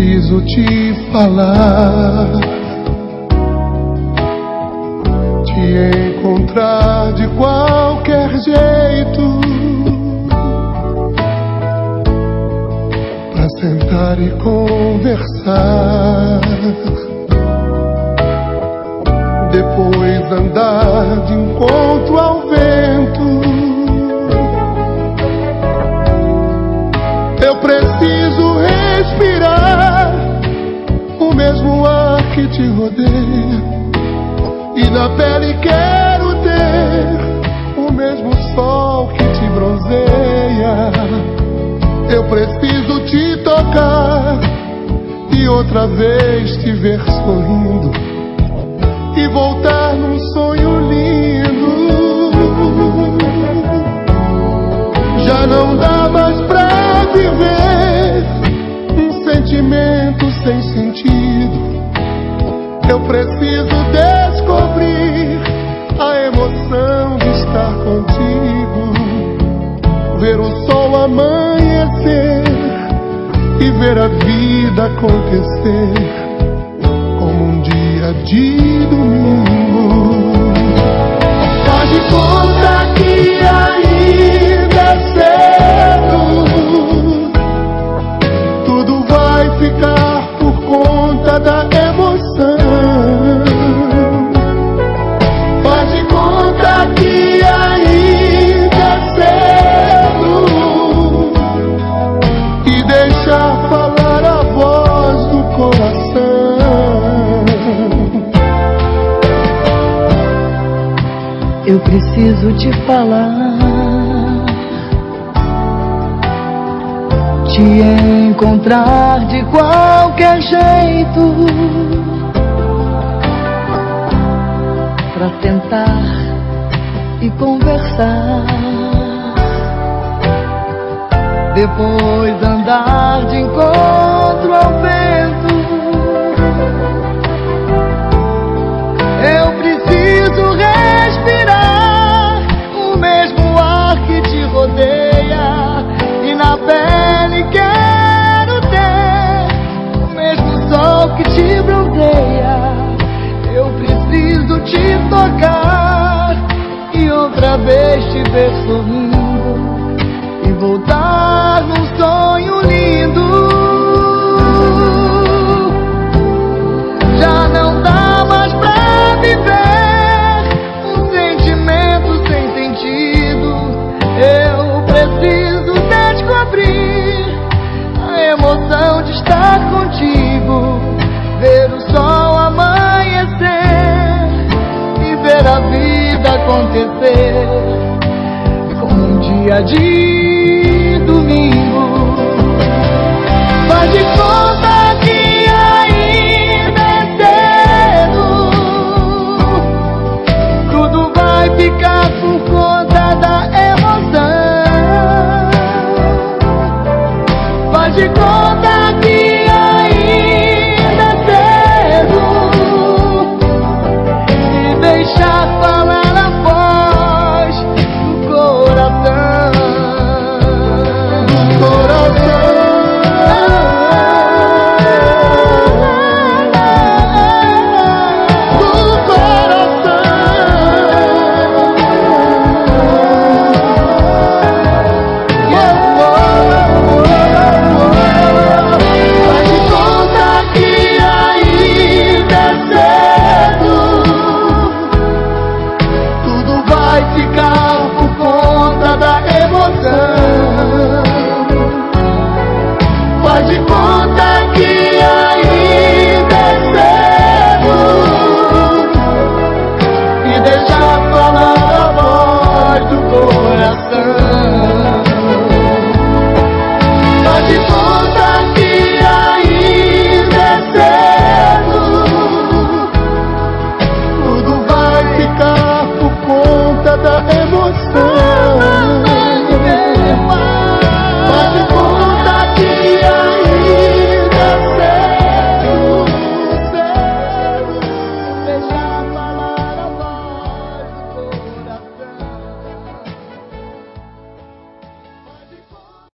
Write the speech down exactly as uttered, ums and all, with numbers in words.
preciso te falar, te encontrar de qualquer jeito, pra sentar e conversar, depois andar de encontro ao vento. Eu preciso respirar o mesmo ar que te rodeia, e na pele quero ter o mesmo sol que te bronzeia. Eu preciso te tocar e outra vez te ver sorrindo, e voltar num sonho lindo. Já não dá mais pra viver um sentimento sem sentido. Eu preciso descobrir a emoção de estar contigo, ver o sol amanhecer e ver a vida acontecer como um dia de domingo. Faz de conta que ainda é cedo, tudo vai ficar por conta da emoção. Faz de conta que ainda é cedo e deixar falar a voz do coração. Eu preciso te falar, te encontrar de qualquer jeito, pra tentar e conversar, depois andar de encontro ao vento. Eu preciso respirar o mesmo ar que te rodeia, e na pele quero ter o mesmo sol que te bronzeia. Eu preciso te tocar e outra vez te ver sorrindo, e voltar num sonho lindo. Já não dá mais pra viver um sentimento sem sentido. Eu preciso descobrir a emoção de estar contigo, ver o sol amanhecer e ver a vida acontecer como um dia de domingo. Faz de conta